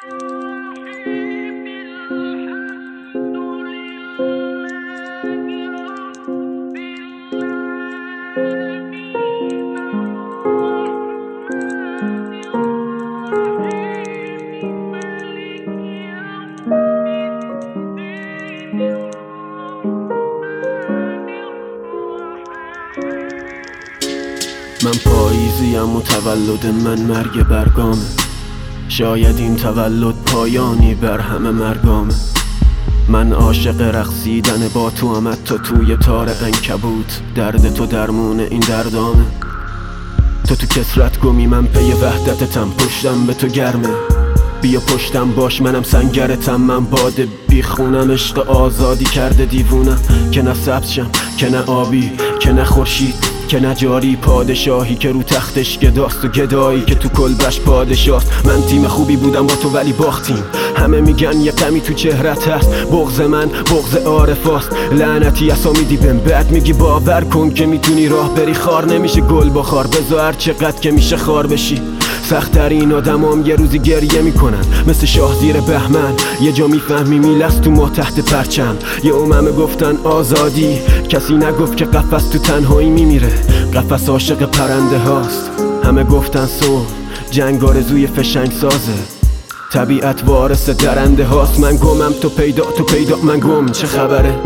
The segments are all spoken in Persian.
من پاییزیم و تولد من مرگ برگامه. شاید این تولد پایانی بر همه مرگامه. من عاشق رقصیدن با تو هم حتی توی تار عنکبوت. درد تو درمون این دردامه. تو کسرت گمی من پی وحدتتم. پشتم به تو گرمه بیا پشتم باش منم سنگرتم. من باد بیخونم عشق آزادی کرده دیوونم. که نه سبز شم که نه آبی که نه خورشید که نه جاری. پادشاهی که رو تختش گداست و گدایی که تو کلبش پادشاست. من تیم خوبی بودم با تو ولی باختیم. همه میگن یه غمی تو چهرت هست. بغض من بغض عارفاست. لعنتی اسامیدی بهم بعد میگی باور کن که میتونی راه بری. خار نمیشه گل بخار بذار هر چقدر که میشه خار بشی. سخت‌ترین آدمام یه روزی گریه میکنن مثل شاه زیر بهمن. یه جا میفهمی میلست تو ما تحت پرچم. یه همه گفتن آزادی کسی نگفت که قفس تو تنهایی میمیره. قفس عاشق پرنده هاست. همه گفتن صلح جنگ آرزوی فشنگ سازه. طبیعت وارث درنده هاست. من گمم تو پیدا من گم. چه خبره؟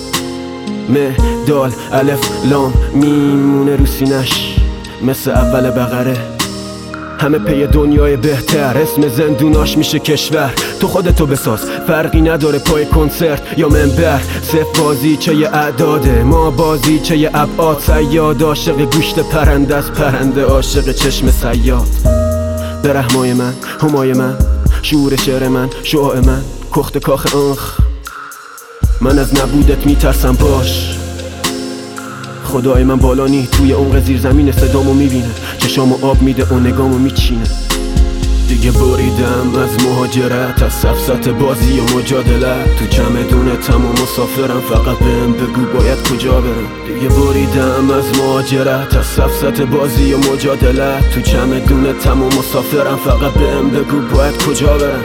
دال الف لام میمونه رو سینش مثل اول بقره. همه پی دنیای بهتر. اسم زندوناش میشه کشور. تو خودتو بساز فرقی نداره پای کنسرت یا منبر. صف بازی چه یه اعداده ما بازی چه یه ابعاد. صیاد عاشق گوشت پرنده از پرنده عاشق چشم صیاد. برهمای من همای من شعور شعر من شعاع من کخت کاخ آنخ. من از نبودت میترسم باش. خدای من بالانی توی عمق زیر زمین صدامو میبینه. چشامو آب میده و نگامو میچینه. دیگه بریدم از مهاجرت از سفسط بازی و مجادلت. تو چمدونتم و مسافرم فقط بهم بگو باید کجا برم. دیگه بریدم از مهاجرت از سفسط بازی و مجادلت. تو چمدونتم و مسافرم فقط بهم بگو باید کجا برم.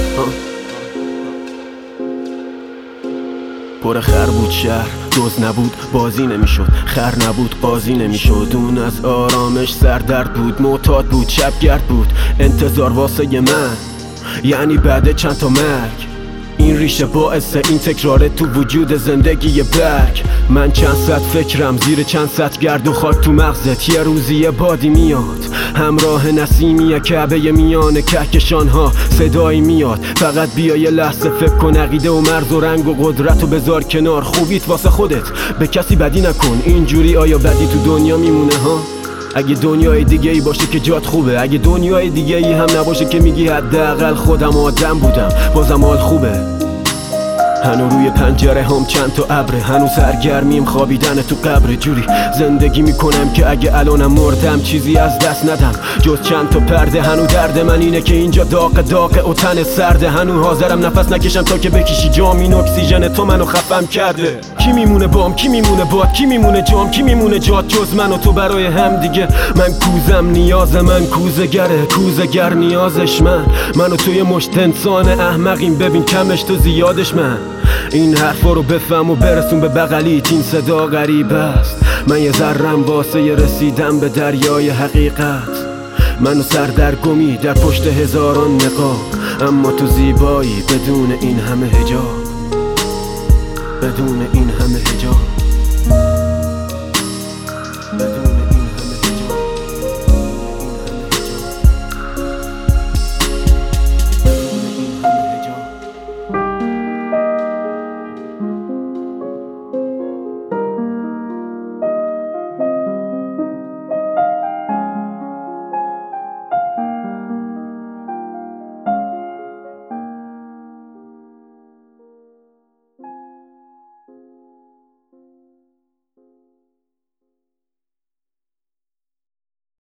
پر خر بود شهر دوز نبود بازی نمیشد. خر نبود قاضی نمیشد. اون از آرامش سردرد بود. معتاد بود شبگرد بود. انتظار واسه من یعنی بعد چند تا مرگ. این ریشه باعث این تکراره تو وجود زندگی برگ. من چند صد فکرم زیر چند صد گرد و خاک تو مغزت. یه روزی یه بادی میاد همراه نسیمی کعبه میان کهکشان ها. صدایی میاد فقط بیا یه لحظه فکر کن. عقیده و مرز و رنگ و قدرت و بذار کنار. خوبیت واسه خودت به کسی بدی نکن. اینجوری آیا بدی تو دنیا میمونه ها؟ اگه دنیای دیگه ای باشه که جات خوبه. اگه دنیای دیگه ای هم نباشه که میگی حداقل خودم آدم بودم بازم حال خوبه. هنو روی پنجره هم چند تا ابره. هنو سرگرمیم خوابیدن تو قبر. جوری زندگی میکنم که اگه الانم مردم چیزی از دست ندم جز چند تا پرده. هنو درد من اینه که اینجا داغ و تن سرده. هنو حاضرم نفس نکشم تا که بکشی جام. این اکسیژن تو منو خفم کرده. کی میمونه بام کی میمونه باد کی میمونه جام کی میمونه جات جز من و تو برای هم دیگه. من کوزم نیاز من کوزگره کوزگر نیازش من. منو توی مشت انسان احمقیم ببین کمش تو زیادش من. این حرفا رو بفهم و برسون به بغلیت. این صدا غریب است. من یه ذرم واسه رسیدن به دریای حقیقت. منو سردرگمی در پشت هزاران نقاب. اما تو زیبایی بدون این همه حجاب. بدون این همه حجاب.